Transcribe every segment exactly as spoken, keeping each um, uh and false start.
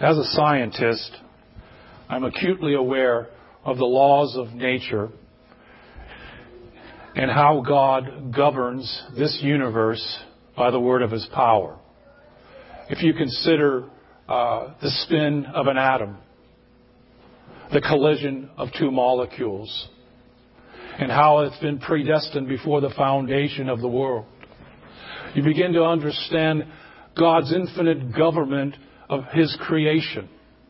As a scientist, I'm acutely aware of the laws of nature and how God governs this universe by the word of His power. If you consider uh, the spin of an atom, the collision of two molecules, and how it's been predestined before the foundation of the world, you begin to understand God's infinite government of His creation.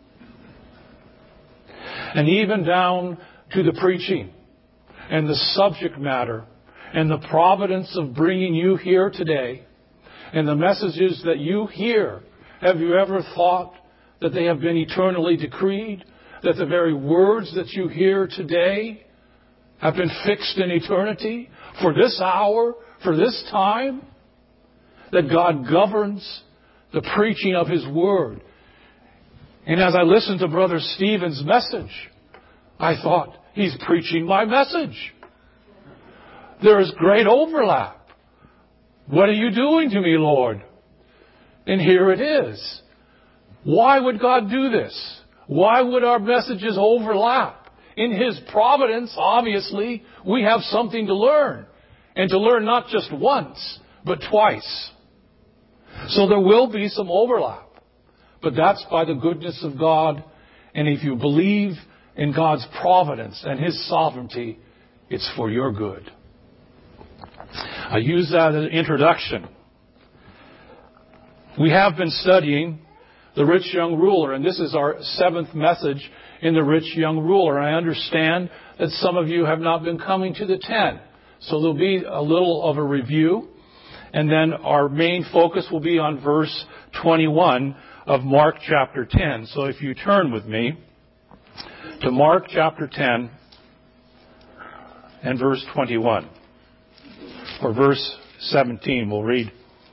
And even down to the preaching and the subject matter and the providence of bringing you here today and the messages that you hear. Have you ever thought that they have been eternally decreed? That the very words that you hear today have been fixed in eternity for this hour, for this time? That God governs the preaching of His Word. And as I listened to Brother Stephen's message, I thought, he's preaching my message. There is great overlap. What are you doing to me, Lord? And here it is. Why would God do this? Why would our messages overlap? In His providence, obviously, we have something to learn. And to learn not just once, but twice. So there will be some overlap. But that's by the goodness of God. And if you believe in God's providence and His sovereignty, it's for your good. I use that as an introduction. We have been studying the rich young ruler, and this is our seventh message in the rich young ruler. I understand that some of you have not been coming to the ten. So there'll be a little of a review. And then our main focus will be on verse twenty-one of Mark chapter ten. So if you turn with me to Mark chapter ten and verse twenty-one. Or verse seventeen, we'll read.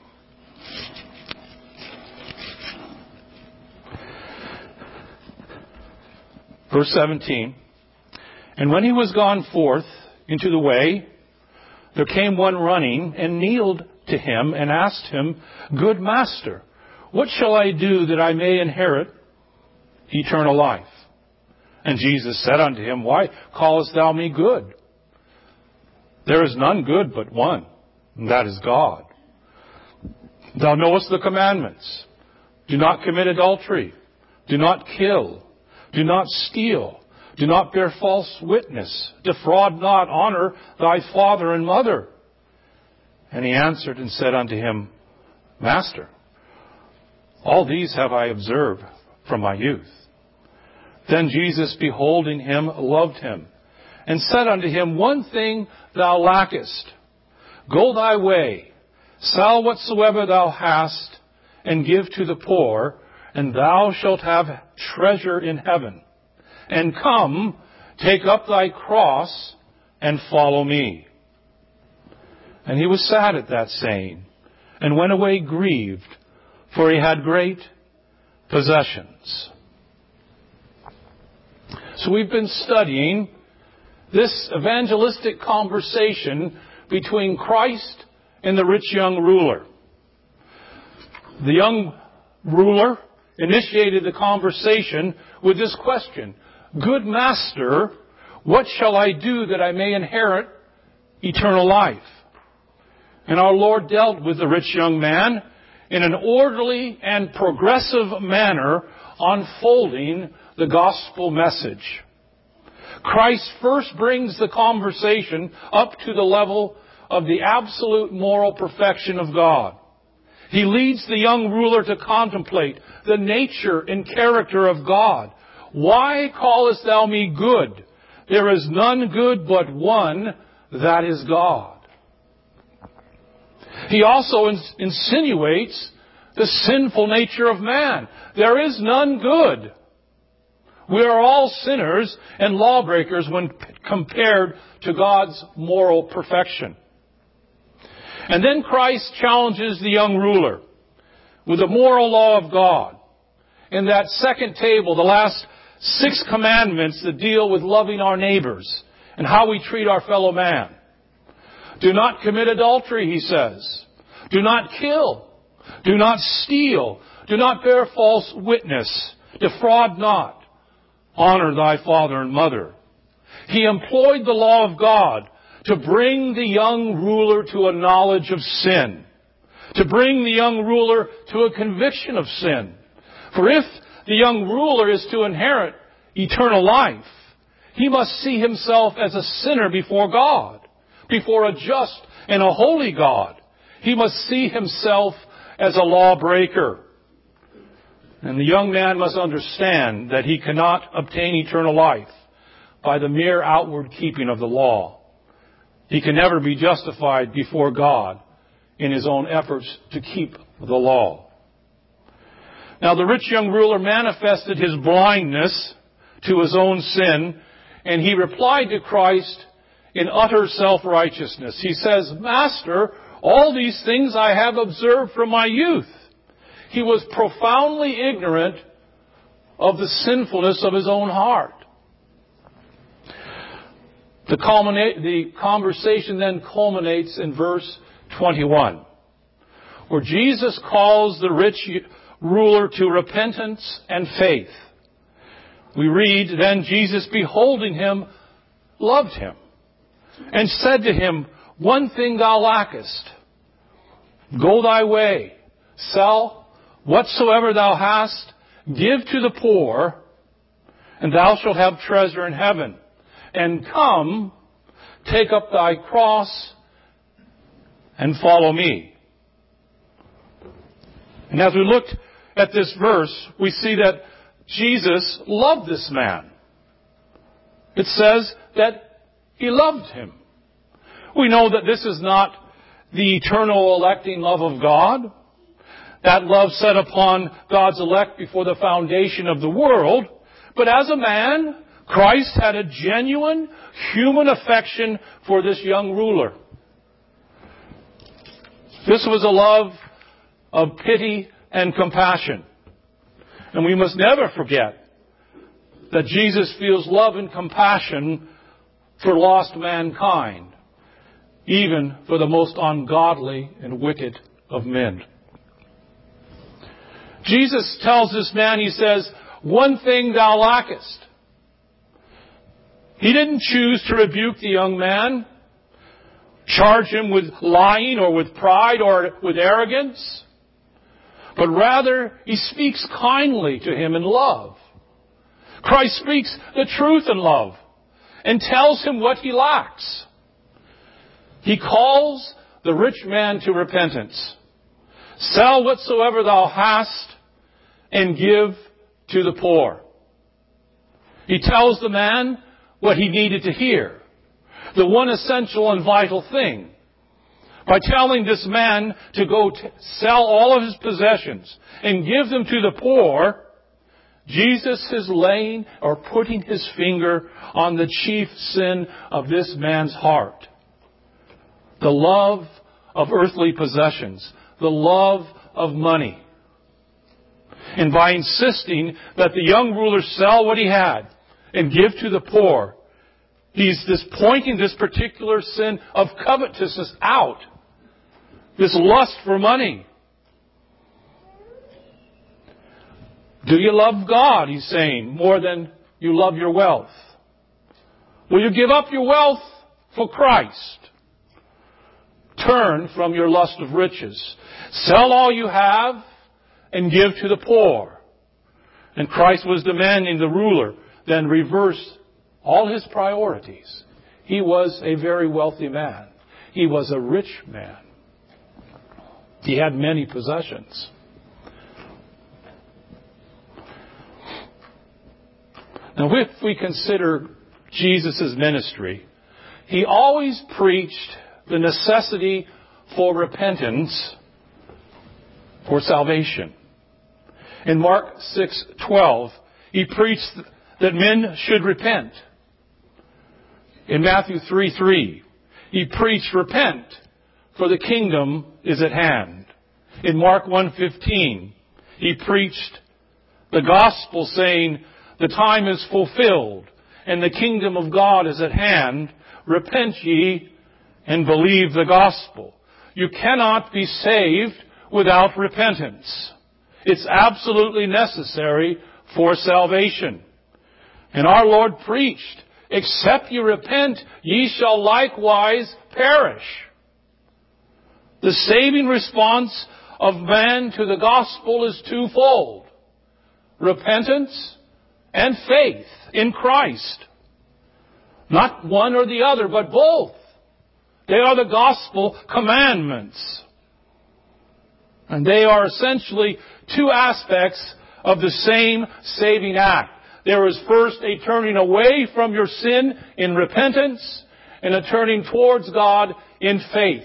Verse seventeen. And when he was gone forth into the way, there came one running and kneeled to him and asked him, Good Master, what shall I do that I may inherit eternal life? And Jesus said unto him, Why callest thou me good? There is none good but one, and that is God. Thou knowest the commandments. Do not commit adultery. Do not kill. Do not steal. Do not bear false witness. Defraud not. Honor thy father and mother. And he answered and said unto him, Master, all these have I observed from my youth. Then Jesus, beholding him, loved him, and said unto him, One thing thou lackest. Go thy way, sell whatsoever thou hast, and give to the poor, and thou shalt have treasure in heaven. And come, take up thy cross, and follow me. And he was sad at that saying, and went away grieved, for he had great possessions. So we've been studying this evangelistic conversation between Christ and the rich young ruler. The young ruler initiated the conversation with this question, Good Master, what shall I do that I may inherit eternal life? And our Lord dealt with the rich young man in an orderly and progressive manner, unfolding the gospel message. Christ first brings the conversation up to the level of the absolute moral perfection of God. He leads the young ruler to contemplate the nature and character of God. Why callest thou me good? There is none good but one, that is God. He also ins- insinuates the sinful nature of man. There is none good. We are all sinners and lawbreakers when p- compared to God's moral perfection. And then Christ challenges the young ruler with the moral law of God. In that second table, the last six commandments that deal with loving our neighbors and how we treat our fellow man. Do not commit adultery, he says. Do not kill. Do not steal. Do not bear false witness. Defraud not. Honor thy father and mother. He employed the law of God to bring the young ruler to a knowledge of sin, to bring the young ruler to a conviction of sin. For if the young ruler is to inherit eternal life, he must see himself as a sinner before God, before a just and a holy God. He must see himself as a lawbreaker. And the young man must understand that he cannot obtain eternal life by the mere outward keeping of the law. He can never be justified before God in his own efforts to keep the law. Now the rich young ruler manifested his blindness to his own sin, and he replied to Christ in utter self-righteousness. He says, Master, all these things I have observed from my youth. He was profoundly ignorant of the sinfulness of his own heart. The, culminate, the conversation then culminates in verse twenty-one, where Jesus calls the rich ruler to repentance and faith. We read, Then Jesus, beholding him, loved him, and said to him, One thing thou lackest. Go thy way, sell whatsoever thou hast, give to the poor, and thou shalt have treasure in heaven. And come, take up thy cross, and follow me. And as we looked at this verse, we see that Jesus loved this man. It says that he loved him. We know that this is not the eternal electing love of God. That love set upon God's elect before the foundation of the world. But as a man, Christ had a genuine human affection for this young ruler. This was a love of pity and compassion. And we must never forget that Jesus feels love and compassion for lost mankind, even for the most ungodly and wicked of men. Jesus tells this man, he says, One thing thou lackest. He didn't choose to rebuke the young man, charge him with lying or with pride or with arrogance, but rather he speaks kindly to him in love. Christ speaks the truth in love and tells him what he lacks. He calls the rich man to repentance. Sell whatsoever thou hast and give to the poor. He tells the man what he needed to hear, the one essential and vital thing. By telling this man to go t- sell all of his possessions and give them to the poor, Jesus is laying or putting his finger on the chief sin of this man's heart. The love of earthly possessions, the love of money. And by insisting that the young ruler sell what he had and give to the poor, he's just pointing this particular sin of covetousness out. This lust for money. Do you love God, he's saying, more than you love your wealth? Will you give up your wealth for Christ? Turn from your lust of riches. Sell all you have and give to the poor. And Christ was demanding the ruler then reverse all his priorities. He was a very wealthy man. He was a rich man. He had many possessions. Now, if we consider Jesus' ministry, he always preached the necessity for repentance for salvation. In Mark six twelve, he preached that men should repent. In Matthew three three, he preached, repent, for the kingdom is at hand. In Mark one fifteen, he preached the gospel, saying, the time is fulfilled, and the kingdom of God is at hand. Repent ye and believe the gospel. You cannot be saved without repentance. It's absolutely necessary for salvation. And our Lord preached, except ye repent, ye shall likewise perish. The saving response of man to the gospel is twofold: repentance and faith in Christ. Not one or the other, but both. They are the gospel commandments. And they are essentially two aspects of the same saving act. There is first a turning away from your sin in repentance and a turning towards God in faith.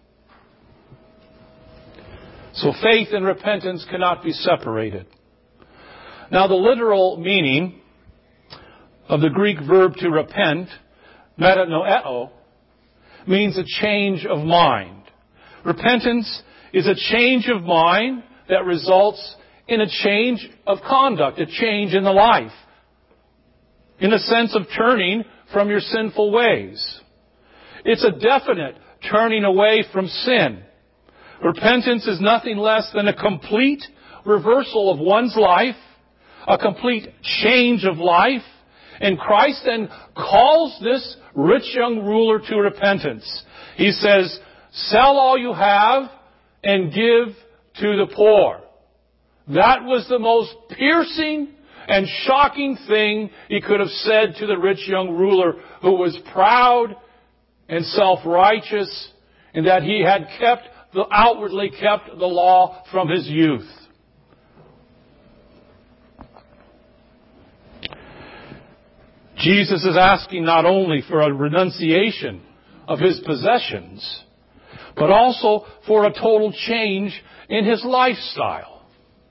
So faith and repentance cannot be separated. Now the literal meaning of the Greek verb to repent, metanoeo, means a change of mind. Repentance is a change of mind that results in a change of conduct, a change in the life, in the sense of turning from your sinful ways. It's a definite turning away from sin. Repentance is nothing less than a complete reversal of one's life, a complete change of life, and Christ then calls this rich young ruler to repentance. He says, sell all you have and give to the poor. That was the most piercing and shocking thing he could have said to the rich young ruler, who was proud and self-righteous, and that he had kept the, outwardly kept the law from his youth. Jesus is asking not only for a renunciation of his possessions, but also for a total change in his lifestyle.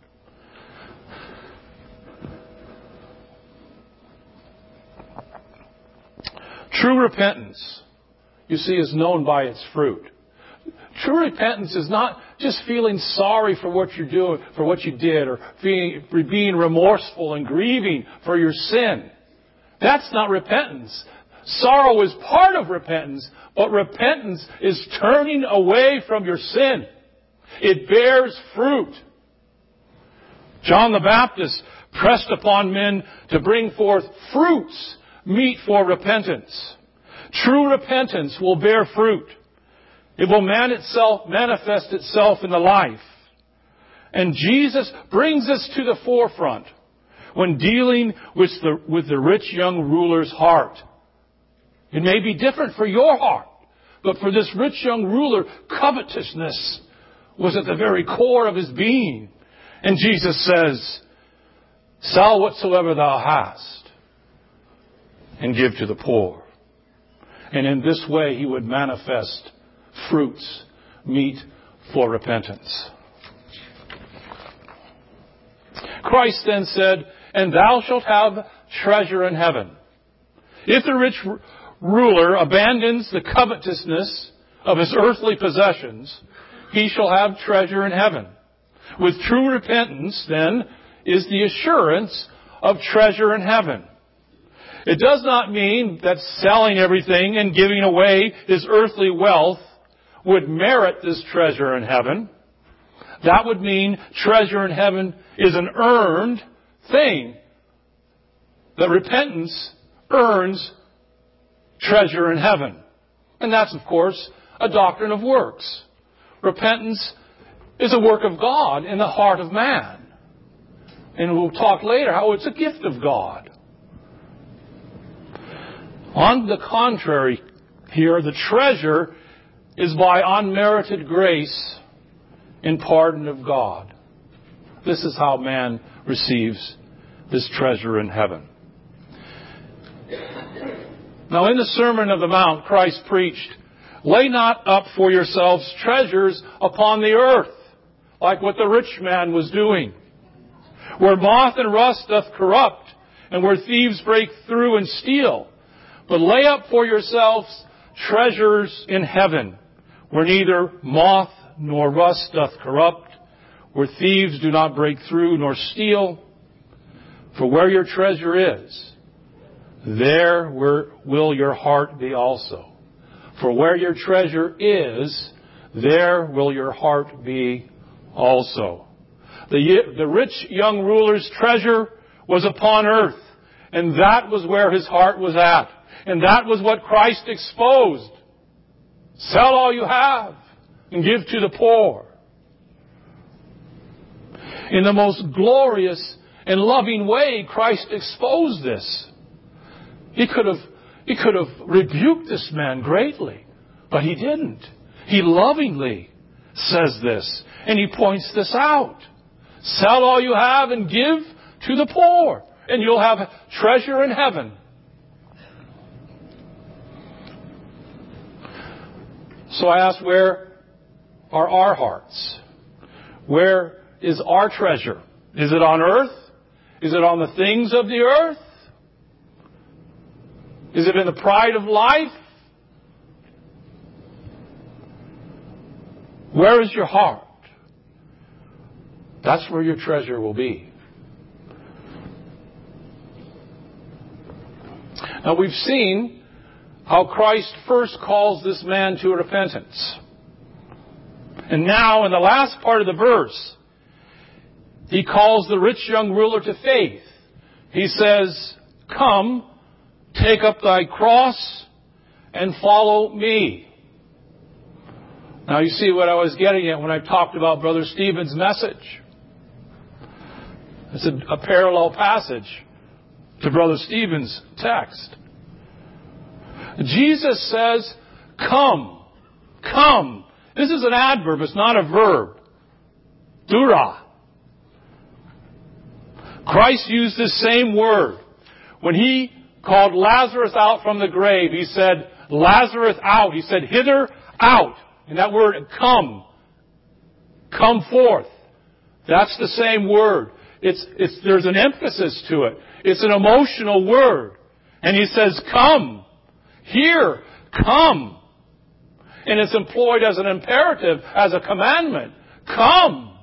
True repentance, you see, is known by its fruit. True repentance is not just feeling sorry for what you're doing, for what you did, or being, being remorseful and grieving for your sin. That's not repentance. Sorrow is part of repentance, but repentance is turning away from your sin. It bears fruit. John the Baptist pressed upon men to bring forth fruits meet for repentance. True repentance will bear fruit. It will man itself, manifest itself in the life. And Jesus brings us to the forefront when dealing with the, with the rich young ruler's heart. It may be different for your heart, but for this rich young ruler, covetousness was at the very core of his being. And Jesus says, sell whatsoever thou hast and give to the poor. And in this way he would manifest fruits meet for repentance. Christ then said, and thou shalt have treasure in heaven. If the rich r- ruler abandons the covetousness of his earthly possessions, he shall have treasure in heaven. With true repentance, then, is the assurance of treasure in heaven. It does not mean that selling everything and giving away his earthly wealth would merit this treasure in heaven. That would mean treasure in heaven is an earned thing. That repentance earns treasure in heaven. And that's, of course, a doctrine of works. Repentance is a work of God in the heart of man. And we'll talk later how it's a gift of God. On the contrary, here, the treasure is by unmerited grace and pardon of God. This is how man receives this treasure in heaven. Now, in the Sermon on the Mount, Christ preached, lay not up for yourselves treasures upon the earth, like what the rich man was doing, where moth and rust doth corrupt, and where thieves break through and steal. But lay up for yourselves treasures in heaven, where neither moth nor rust doth corrupt, where thieves do not break through nor steal. For where your treasure is, there will your heart be also. For where your treasure is, there will your heart be also. The, the rich young ruler's treasure was upon earth. And that was where his heart was at. And that was what Christ exposed. Sell all you have and give to the poor. In the most glorious and loving way, Christ exposed this. He could have, he could have rebuked this man greatly, but he didn't. He lovingly says this, and he points this out. Sell all you have and give to the poor, and you'll have treasure in heaven. So I ask, where are our hearts? Where is our treasure? Is it on earth? Is it on the things of the earth? Is it in the pride of life? Where is your heart? That's where your treasure will be. Now we've seen how Christ first calls this man to repentance. And now in the last part of the verse, he calls the rich young ruler to faith. He says, come, take up thy cross and follow me. Now you see what I was getting at when I talked about Brother Stephen's message. It's a, a parallel passage to Brother Stephen's text. Jesus says, come, come. This is an adverb, it's not a verb. Dura. Christ used this same word. When he called Lazarus out from the grave, he said, Lazarus out. He said, hither, out. And that word, come. Come forth. That's the same word. It's, it's, there's an emphasis to it. It's an emotional word. And he says, come. Here, come. And it's employed as an imperative, as a commandment. Come.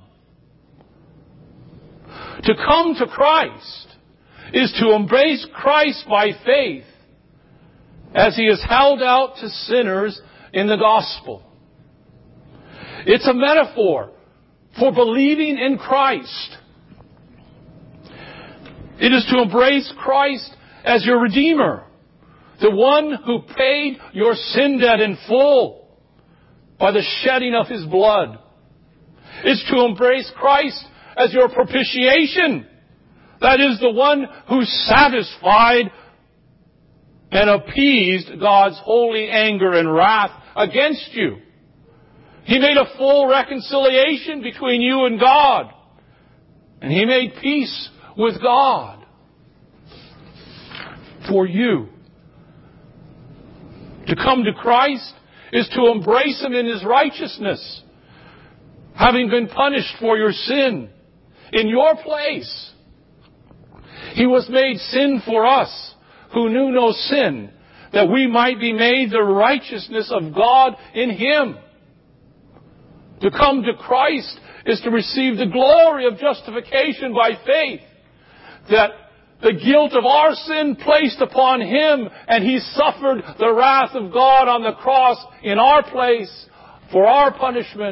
To come to Christ is to embrace Christ by faith as he is held out to sinners in the gospel. It's a metaphor for believing in Christ. It is to embrace Christ as your Redeemer, the one who paid your sin debt in full by the shedding of his blood. It's to embrace Christ as your propitiation. That is, the one who satisfied and appeased God's holy anger and wrath against you. He made a full reconciliation between you and God. And he made peace with God for you. To come to Christ is to embrace him in his righteousness, having been punished for your sin in your place. He was made sin for us who knew no sin, that we might be made the righteousness of God in him. To come to Christ is to receive the glory of justification by faith, that the guilt of our sin placed upon him, and he suffered the wrath of God on the cross in our place for our punishment.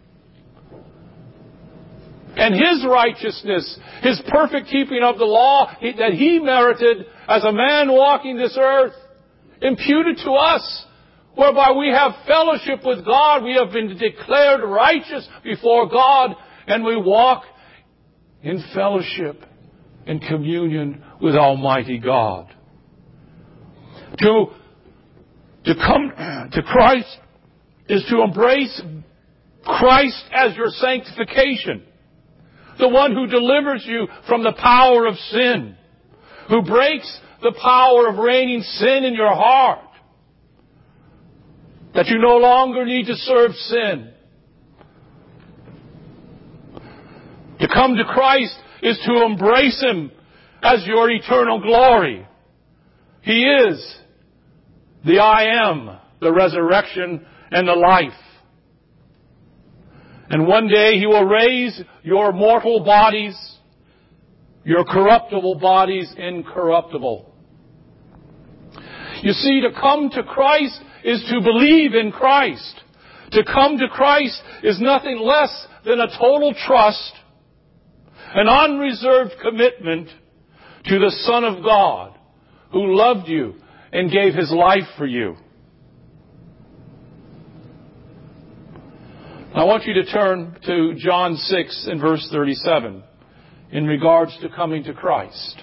And his righteousness, his perfect keeping of the law that he merited as a man walking this earth, imputed to us, whereby we have fellowship with God. We have been declared righteous before God, and we walk in fellowship and communion with Almighty God. To, to come to Christ is to embrace Christ as your sanctification, the one who delivers you from the power of sin, who breaks the power of reigning sin in your heart, that you no longer need to serve sin. To come to Christ is to embrace him as your eternal glory. He is the I am, the resurrection and the life. And one day he will raise your mortal bodies, your corruptible bodies incorruptible. You see, to come to Christ is to believe in Christ. To come to Christ is nothing less than a total trust, an unreserved commitment to the Son of God who loved you and gave His life for you. I want you to turn to John six and verse thirty-seven in regards to coming to Christ.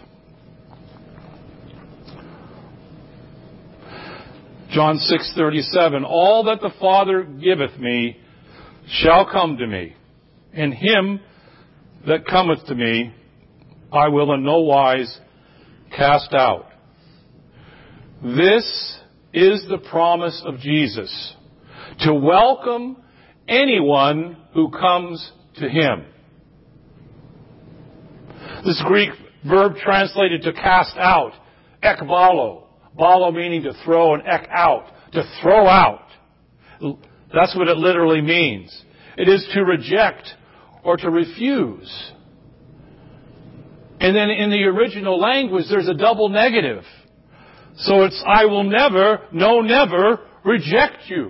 John six thirty-seven, all that the Father giveth me shall come to me, and him that cometh to me I will in no wise cast out. This is the promise of Jesus, to welcome anyone who comes to Him. This Greek verb translated to cast out, ekbalo. Balo meaning to throw and ek out, to throw out. That's what it literally means. It is to reject or to refuse. And then in the original language, there's a double negative. So it's, I will never, no never, reject you.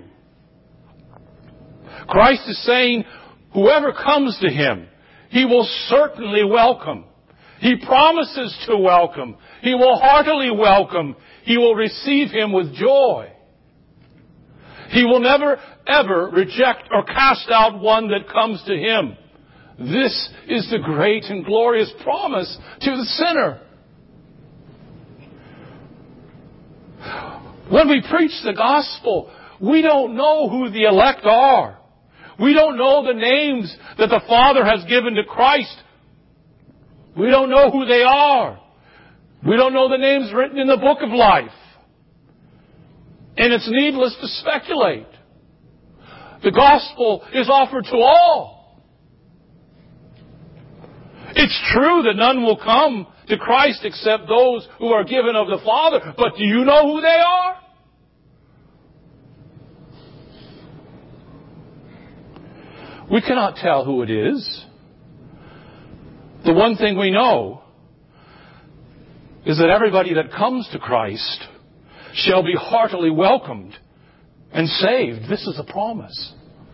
Christ is saying, whoever comes to Him, He will certainly welcome. He promises to welcome. He will heartily welcome. He will receive him with joy. He will never, ever reject or cast out one that comes to Him. This is the great and glorious promise to the sinner. When we preach the gospel, we don't know who the elect are. We don't know the names that the Father has given to Christ. We don't know who they are. We don't know the names written in the book of life. And it's needless to speculate. The gospel is offered to all. It's true that none will come to Christ except those who are given of the Father. But do you know who they are? We cannot tell who it is. The one thing we know is that everybody that comes to Christ shall be heartily welcomed and saved. This is a promise.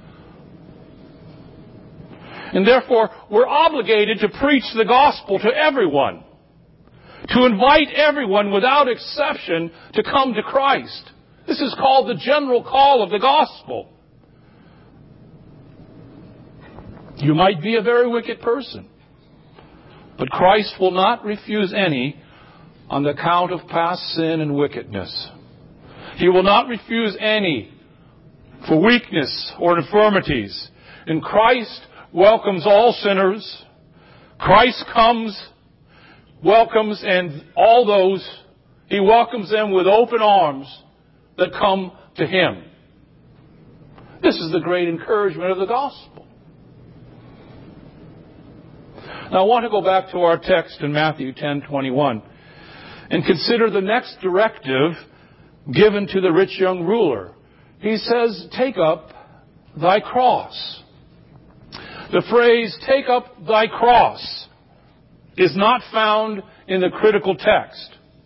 And therefore, we're obligated to preach the gospel to everyone, to invite everyone without exception to come to Christ. This is called the general call of the gospel. You might be a very wicked person, but Christ will not refuse any on the account of past sin and wickedness. He will not refuse any for weakness or infirmities. And Christ welcomes all sinners. Christ comes, welcomes, and all those, He welcomes them with open arms that come to Him. This is the great encouragement of the gospel. Now I want to go back to our text in Matthew ten twenty-one and consider the next directive given to the rich young ruler. He says, take up thy cross. The phrase, take up thy cross, is not found in the critical text,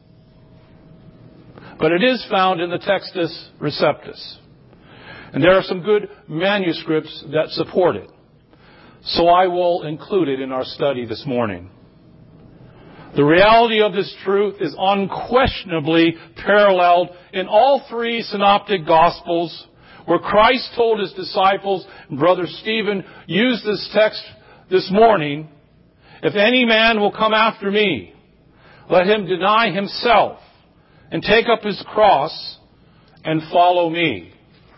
but it is found in the Textus Receptus. And there are some good manuscripts that support it. So I will include it in our study this morning. The reality of this truth is unquestionably paralleled in all three synoptic gospels, where Christ told His disciples, and Brother Stephen used this text this morning, if any man will come after me, let him deny himself and take up his cross and follow me.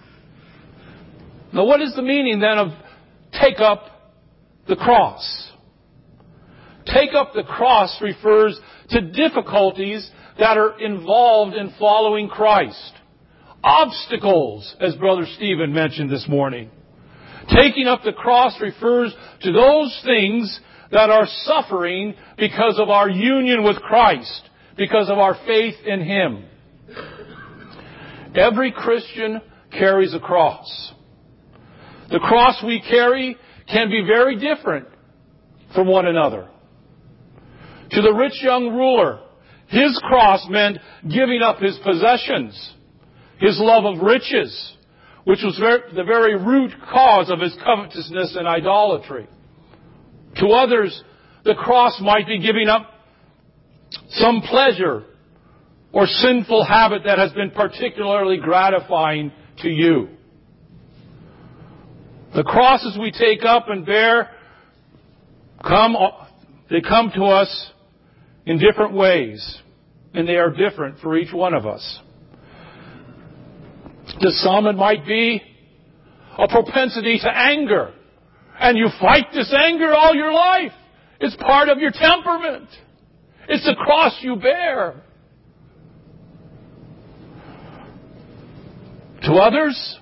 Now what is the meaning then of take up the cross? Take up the cross refers to difficulties that are involved in following Christ. Obstacles, as Brother Stephen mentioned this morning. Taking up the cross refers to those things that are suffering because of our union with Christ, because of our faith in Him. Every Christian carries a cross. The cross we carry can be very different from one another. To the rich young ruler, his cross meant giving up his possessions, his love of riches, which was the very root cause of his covetousness and idolatry. To others, the cross might be giving up some pleasure or sinful habit that has been particularly gratifying to you. The crosses we take up and bear come, they come to us in different ways, and they are different for each one of us. To some it might be a propensity to anger, and you fight this anger all your life. It's part of your temperament. It's the cross you bear. To others,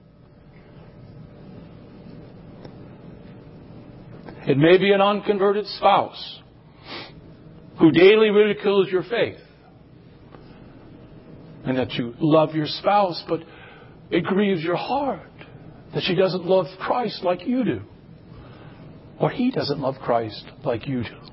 it may be an unconverted spouse who daily ridicules your faith. And that you love your spouse, but it grieves your heart that she doesn't love Christ like you do. Or he doesn't love Christ like you do.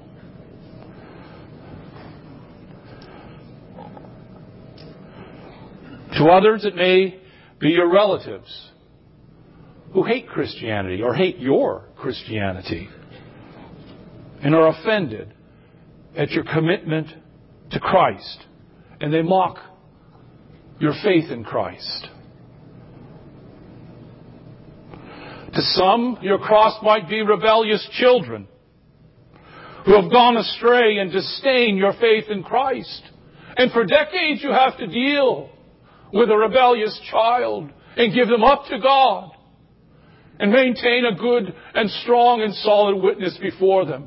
To others, it may be your relatives who hate Christianity or hate your Christianity and are offended at your commitment to Christ, and they mock your faith in Christ. To some, your cross might be rebellious children who have gone astray and disdain your faith in Christ. And for decades you have to deal with a rebellious child and give them up to God and maintain a good and strong and solid witness before them.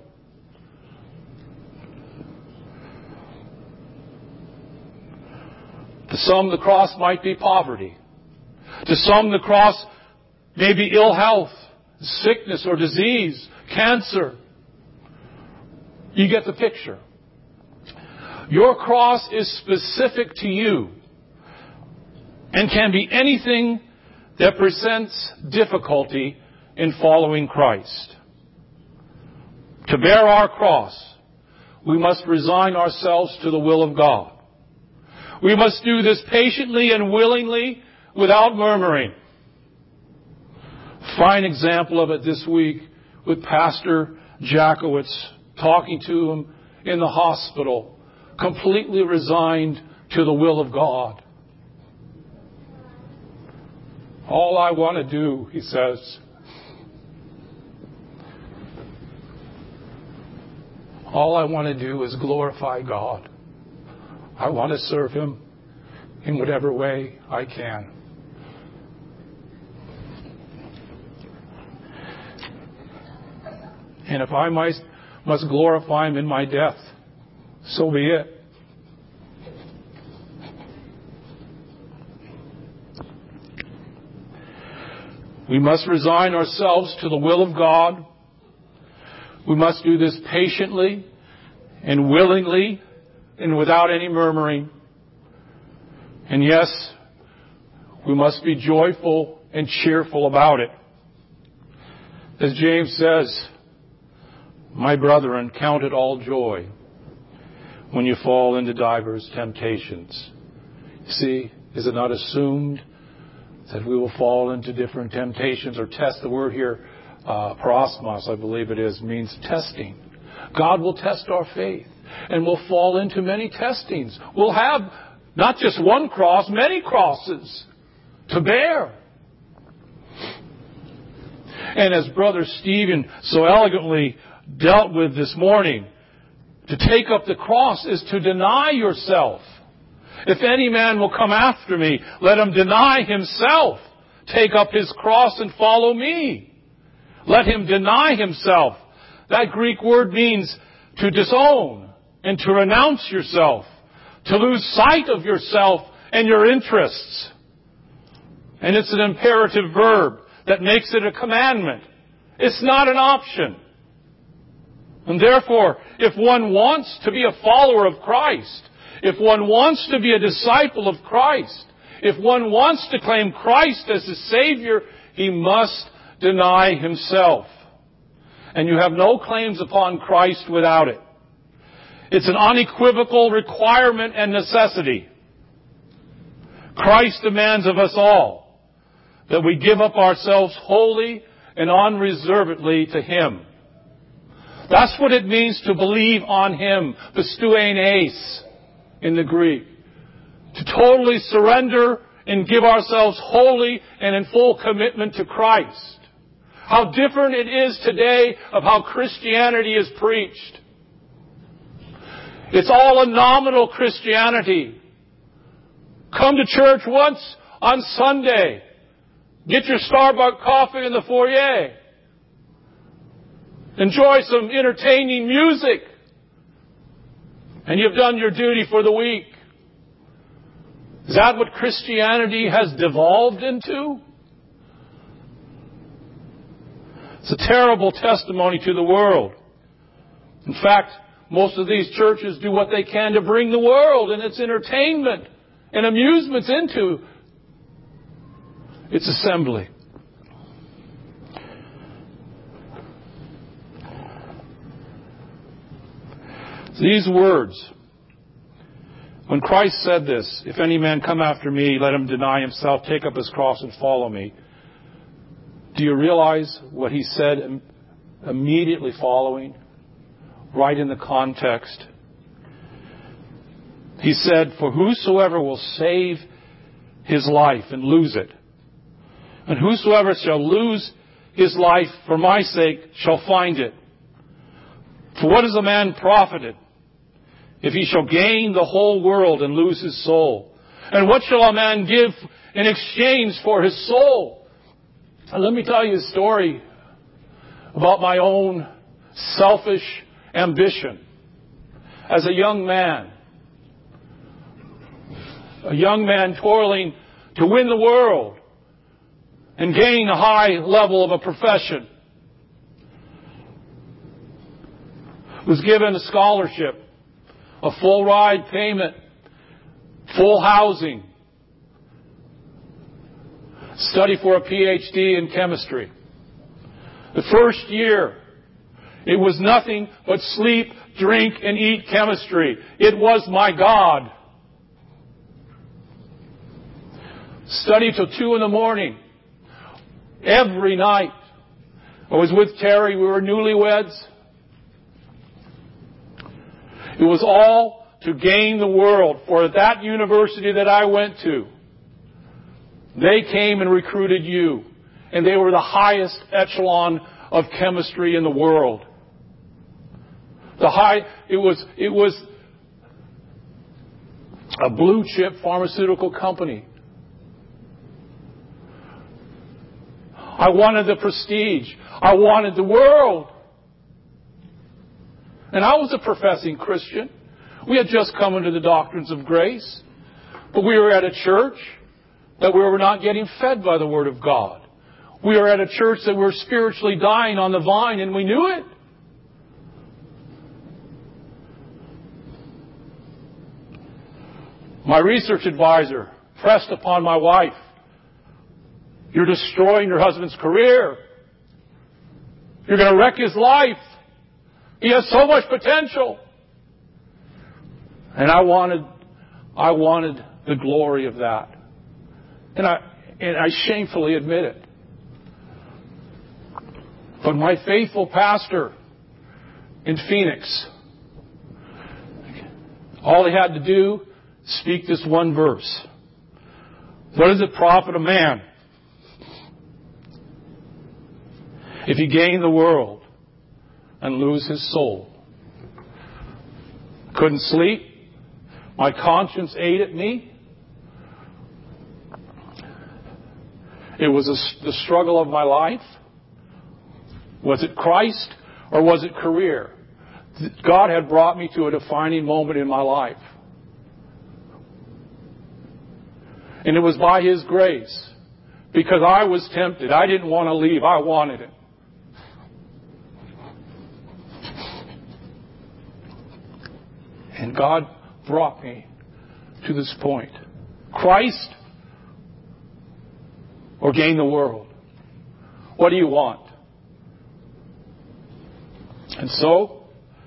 To some, the cross might be poverty. To some, the cross may be ill health, sickness or disease, cancer. You get the picture. Your cross is specific to you and can be anything that presents difficulty in following Christ. To bear our cross, we must resign ourselves to the will of God. We must do this patiently and willingly without murmuring. Fine example of it this week with Pastor Jackowitz talking to him in the hospital, completely resigned to the will of God. All I want to do, he says, all I want to do is glorify God. I want to serve Him in whatever way I can. And if I must, must glorify Him in my death, so be it. We must resign ourselves to the will of God. We must do this patiently and willingly and without any murmuring. And yes, we must be joyful and cheerful about it. As James says, my brethren, count it all joy when you fall into divers temptations. See, is it not assumed that we will fall into different temptations or test? The word here, uh, prosmos, I believe it is, means testing. God will test our faith, and we'll fall into many testings. We'll have not just one cross, many crosses to bear. And as Brother Stephen so elegantly dealt with this morning, to take up the cross is to deny yourself. If any man will come after me, let him deny himself, take up his cross and follow me. Let him deny himself. That Greek word means to disown and to renounce yourself, to lose sight of yourself and your interests. And it's an imperative verb that makes it a commandment. It's not an option. And therefore, if one wants to be a follower of Christ, if one wants to be a disciple of Christ, if one wants to claim Christ as his Savior, he must deny himself. And you have no claims upon Christ without it. It's an unequivocal requirement and necessity. Christ demands of us all that we give up ourselves wholly and unreservedly to Him. That's what it means to believe on Him. Pisteuenes in the Greek. To totally surrender and give ourselves wholly and in full commitment to Christ. How different it is today of how Christianity is preached. It's all a nominal Christianity. Come to church once on Sunday. Get your Starbucks coffee in the foyer. Enjoy some entertaining music. And you've done your duty for the week. Is that what Christianity has devolved into? It's a terrible testimony to the world. In fact, most of these churches do what they can to bring the world and its entertainment and amusements into its assembly. These words, when Christ said this, if any man come after me, let him deny himself, take up his cross and follow me. Do you realize what He said immediately following? Right in the context. He said, for whosoever will save his life and lose it, and whosoever shall lose his life for my sake shall find it. For what is a man profited if he shall gain the whole world and lose his soul? And what shall a man give in exchange for his soul? And let me tell you a story about my own selfish ambition. As a young man, a young man toiling to win the world and gain a high level of a profession, was given a scholarship, a full ride payment, full housing, study for a P H D in chemistry. The first year, it was nothing but sleep, drink, and eat chemistry. It was my God. Study till two in the morning. Every night. I was with Terry. We were newlyweds. It was all to gain the world. For that university that I went to, they came and recruited you. And they were the highest echelon of chemistry in the world. The high, it was, it was a blue chip pharmaceutical company. I wanted the prestige. I wanted the world. And I was a professing Christian. We had just come into the doctrines of grace. But we were at a church that we were not getting fed by the Word of God. We were at a church that we were spiritually dying on the vine, and we knew it. My research advisor pressed upon my wife, you're destroying your husband's career. You're going to wreck his life. He has so much potential. And I wanted, I wanted the glory of that. And I, and I shamefully admit it. But my faithful pastor in Phoenix, all he had to do, speak this one verse. What does it profit a man if he gain the world and lose his soul? Couldn't sleep. My conscience ate at me. It was a, the struggle of my life. Was it Christ or was it career? God had brought me to a defining moment in my life. And it was by His grace. Because I was tempted. I didn't want to leave. I wanted it. And God brought me to this point. Christ or gain the world? What do you want? And so,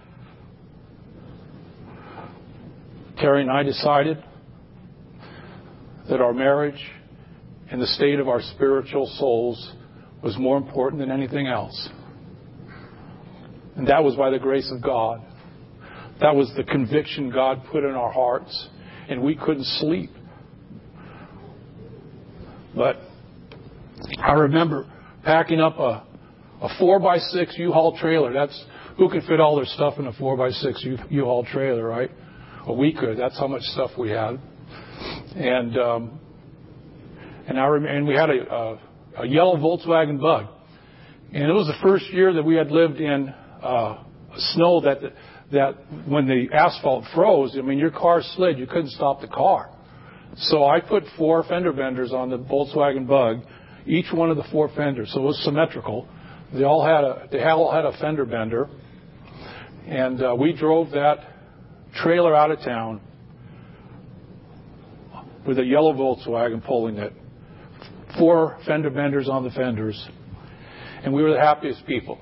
Terry and I decided that our marriage and the state of our spiritual souls was more important than anything else. And that was by the grace of God. That was the conviction God put in our hearts. And we couldn't sleep. But I remember packing up a, a four by six U-Haul trailer. That's who can fit all their stuff in a four by six U-Haul trailer, right? Well, we could. That's how much stuff we had. And um, and I rem- and we had a, a, a yellow Volkswagen Bug. And it was the first year that we had lived in uh, snow that that when the asphalt froze, I mean, your car slid. You couldn't stop the car. So I put four fender benders on the Volkswagen Bug, each one of the four fenders. So it was symmetrical. They all had a they all had a fender bender, and uh, we drove that trailer out of town with a yellow Volkswagen pulling it, four fender benders on the fenders, and we were the happiest people.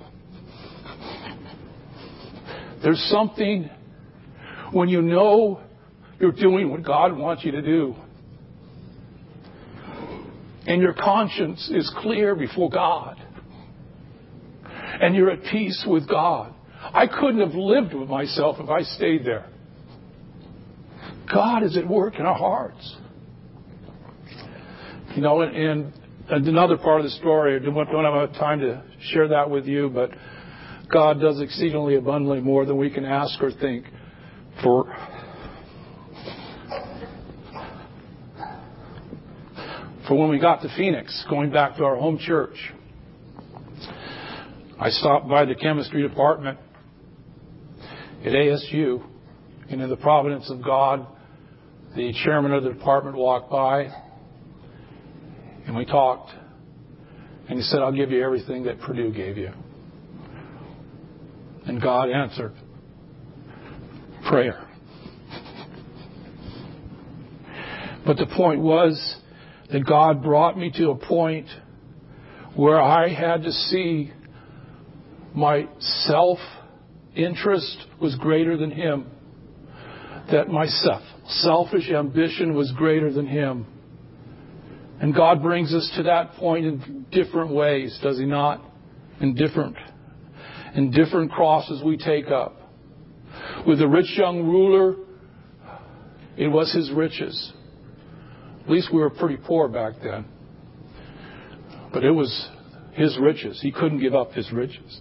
There's something when you know you're doing what God wants you to do, and your conscience is clear before God, and you're at peace with God. I couldn't have lived with myself if I stayed there. God is at work in our hearts. You know, and, and another part of the story, I don't have time to share that with you, but God does exceedingly abundantly more than we can ask or think for. For when we got to Phoenix, going back to our home church, I stopped by the chemistry department at A S U, and in the providence of God, the chairman of the department walked by, and we talked, and he said, "I'll give you everything that Purdue gave you." And God answered prayer. But the point was that God brought me to a point where I had to see my self-interest was greater than Him. That my self, selfish ambition was greater than Him. And God brings us to that point in different ways, does He not? In different, in different crosses we take up. With the rich young ruler, it was his riches. At least we were pretty poor back then. But it was his riches. He couldn't give up his riches.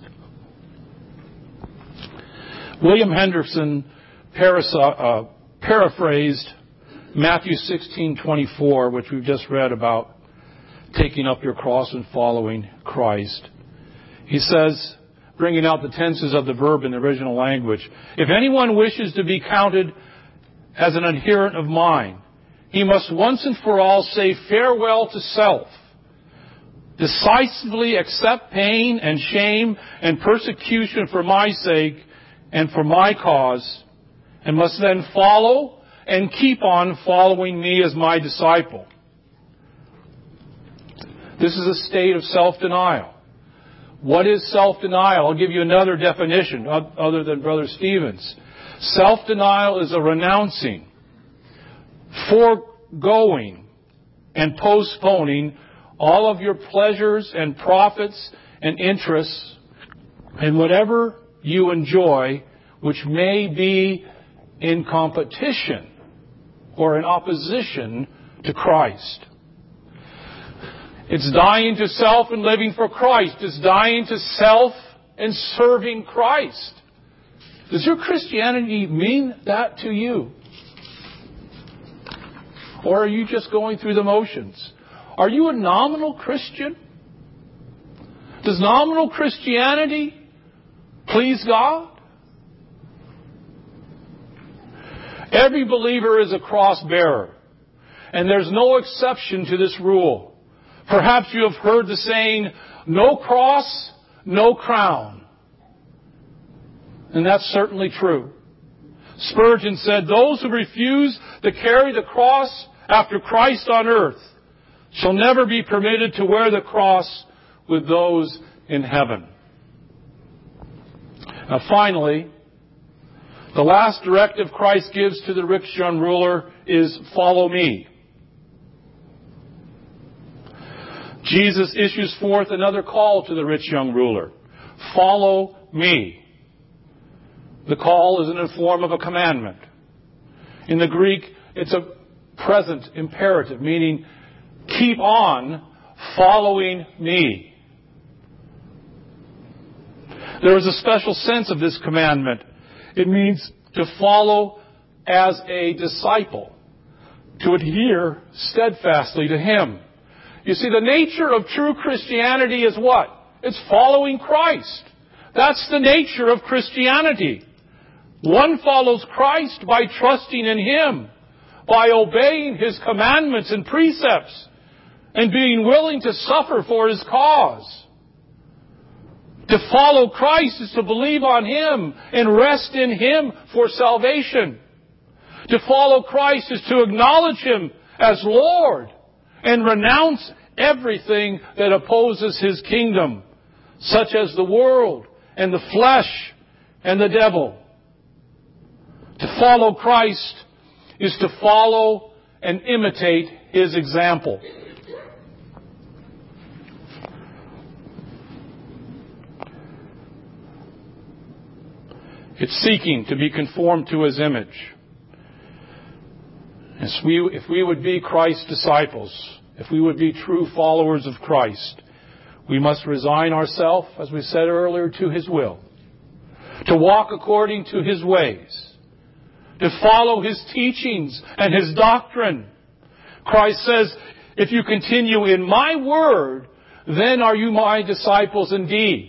William Henderson paras- uh, paraphrased Matthew sixteen twenty-four, which we've just read about taking up your cross and following Christ. He says, bringing out the tenses of the verb in the original language, "If anyone wishes to be counted as an adherent of mine, he must once and for all say farewell to self, decisively accept pain and shame and persecution for my sake and for my cause, and must then follow and keep on following me as my disciple." This is a state of self-denial. What is self-denial? I'll give you another definition other than Brother Stevens. Self-denial is a renouncing, foregoing, and postponing all of your pleasures and profits and interests and whatever you enjoy, which may be in competition or in opposition to Christ. It's dying to self and living for Christ. It's dying to self and serving Christ. Does your Christianity mean that to you? Or are you just going through the motions? Are you a nominal Christian? Does nominal Christianity please God? Every believer is a cross bearer, and there's no exception to this rule. Perhaps you have heard the saying, "No cross, no crown." And that's certainly true. Spurgeon said, "Those who refuse to carry the cross after Christ on earth shall never be permitted to wear the cross with those in heaven." Now finally, the last directive Christ gives to the rich young ruler is, "Follow me." Jesus issues forth another call to the rich young ruler. Follow me. The call is in the form of a commandment. In the Greek, it's a present imperative, meaning keep on following me. There is a special sense of this commandment. It means to follow as a disciple, to adhere steadfastly to Him. You see, the nature of true Christianity is what? It's following Christ. That's the nature of Christianity. One follows Christ by trusting in Him, by obeying His commandments and precepts, and being willing to suffer for His cause. To follow Christ is to believe on Him and rest in Him for salvation. To follow Christ is to acknowledge Him as Lord and renounce everything that opposes His kingdom, such as the world and the flesh and the devil. To follow Christ is to follow and imitate His example. It's seeking to be conformed to His image. As we, if we would be Christ's disciples, if we would be true followers of Christ, we must resign ourselves, as we said earlier, to His will. To walk according to His ways. To follow His teachings and His doctrine. Christ says, if you continue in my word, then are you my disciples indeed.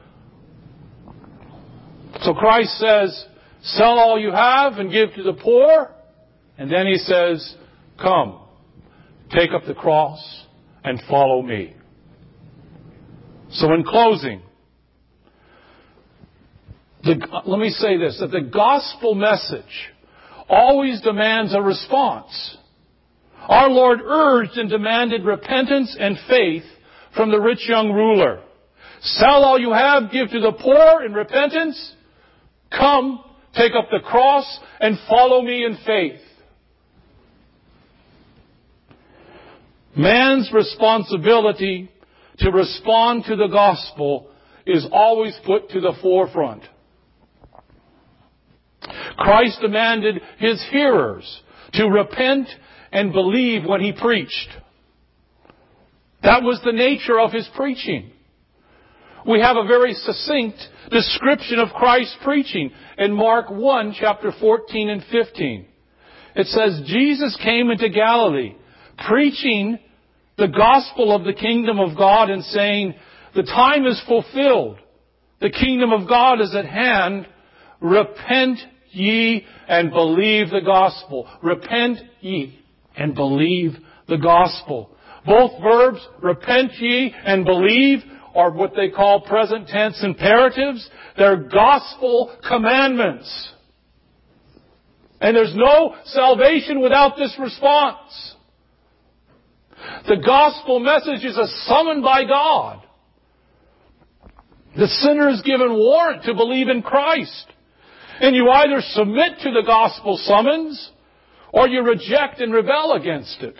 So Christ says, sell all you have and give to the poor. And then He says, come, take up the cross and follow me. So in closing, the, let me say this, that the gospel message always demands a response. Our Lord urged and demanded repentance and faith from the rich young ruler. Sell all you have, give to the poor in repentance. Come, take up the cross and follow me in faith. Man's responsibility to respond to the gospel is always put to the forefront. Christ demanded His hearers to repent and believe what He preached. That was the nature of His preaching. We have a very succinct description of Christ's preaching in Mark one, chapter fourteen and fifteen. It says, Jesus came into Galilee, preaching the gospel of the kingdom of God and saying, the time is fulfilled. The kingdom of God is at hand. Repent ye and believe the gospel. Repent ye and believe the gospel. Both verbs, repent ye and believe, are what they call present tense imperatives. They're gospel commandments. And there's no salvation without this response. The gospel message is a summon by God. The sinner is given warrant to believe in Christ. And you either submit to the gospel summons or you reject and rebel against it.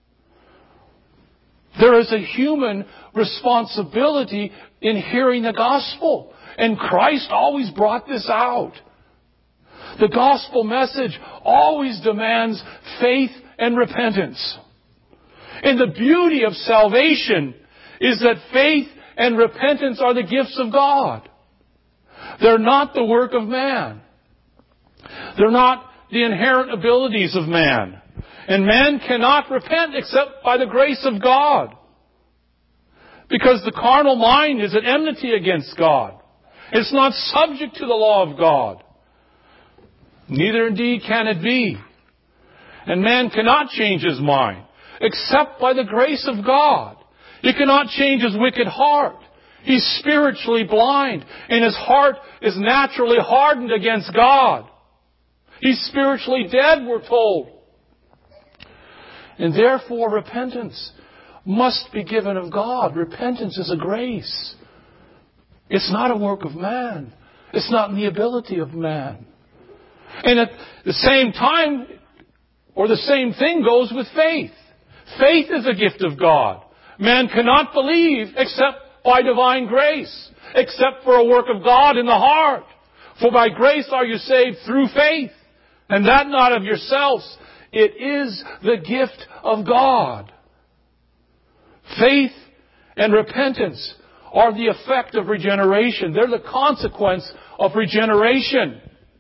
There is a human responsibility in hearing the gospel. And Christ always brought this out. The gospel message always demands faith and repentance. And the beauty of salvation is that faith and repentance are the gifts of God. They're not the work of man. They're not the inherent abilities of man. And man cannot repent except by the grace of God. Because the carnal mind is at enmity against God. It's not subject to the law of God. Neither indeed can it be. And man cannot change his mind except by the grace of God. He cannot change his wicked heart. He's spiritually blind, and his heart is naturally hardened against God. He's spiritually dead, we're told. And therefore, repentance must be given of God. Repentance is a grace. It's not a work of man. It's not in the ability of man. And at the same time, or the same thing goes with faith. Faith is a gift of God. Man cannot believe except by divine grace, except for a work of God in the heart. For by grace are you saved through faith, and that not of yourselves. It is the gift of God. Faith and repentance are the effect of regeneration. They're the consequence of regeneration.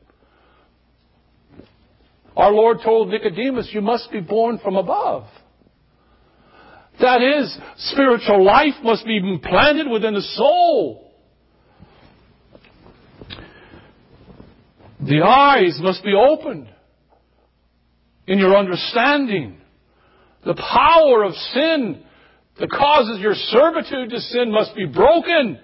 Our Lord told Nicodemus, you must be born from above. That is, spiritual life must be implanted within the soul. The eyes must be opened in your understanding. The power of sin that causes your servitude to sin must be broken.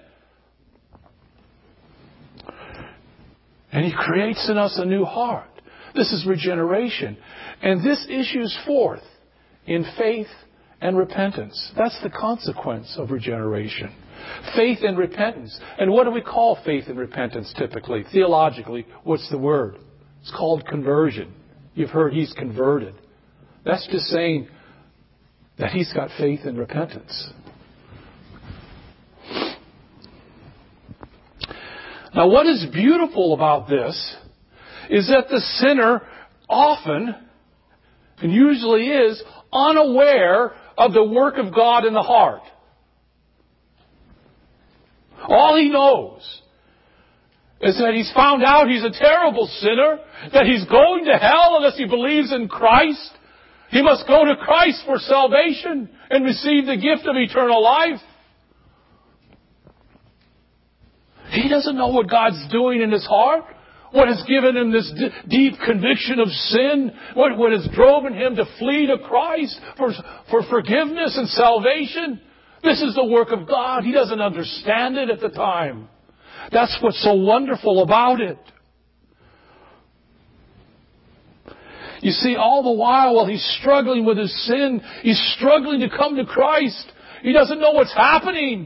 And He creates in us a new heart. This is regeneration. And this issues forth in faith and repentance. That's the consequence of regeneration. Faith and repentance. And what do we call faith and repentance typically? Theologically, what's the word? It's called conversion. You've heard he's converted. That's just saying that he's got faith and repentance. Now, what is beautiful about this is that the sinner often, and usually is, unaware of the work of God in the heart. All he knows is that he's found out he's a terrible sinner, that he's going to hell unless he believes in Christ. He must go to Christ for salvation and receive the gift of eternal life. He doesn't know what God's doing in his heart, what has given him this d- deep conviction of sin, what, what has driven him to flee to Christ for, for forgiveness and salvation. This is the work of God. He doesn't understand it at the time. That's what's so wonderful about it. You see, all the while, while he's struggling with his sin, he's struggling to come to Christ. He doesn't know what's happening.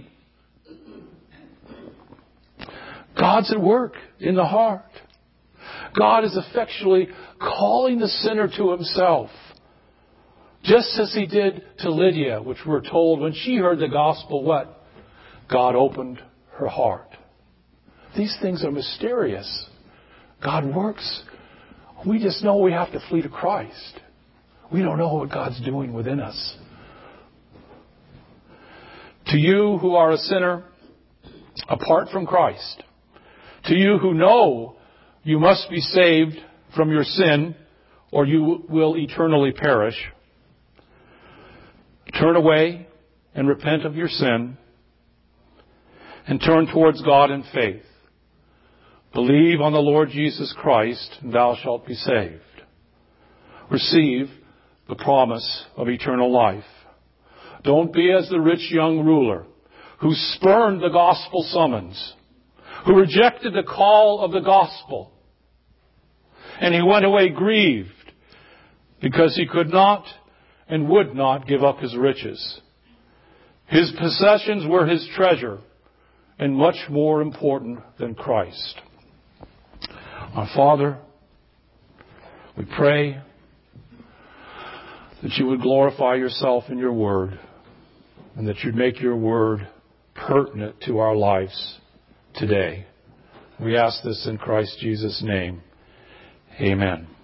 God's at work in the heart. God is effectually calling the sinner to Himself. Just as He did to Lydia, which we're told when she heard the gospel, what? God opened her heart. These things are mysterious. God works. We just know we have to flee to Christ. We don't know what God's doing within us. To you who are a sinner apart from Christ, to you who know you must be saved from your sin or you will eternally perish, turn away and repent of your sin and turn towards God in faith. Believe on the Lord Jesus Christ, and thou shalt be saved. Receive the promise of eternal life. Don't be as the rich young ruler who spurned the gospel summons, who rejected the call of the gospel, and he went away grieved because he could not and would not give up his riches. His possessions were his treasure and much more important than Christ. Our Father, we pray that you would glorify yourself in your word and that you'd make your word pertinent to our lives today. We ask this in Christ Jesus' name. Amen.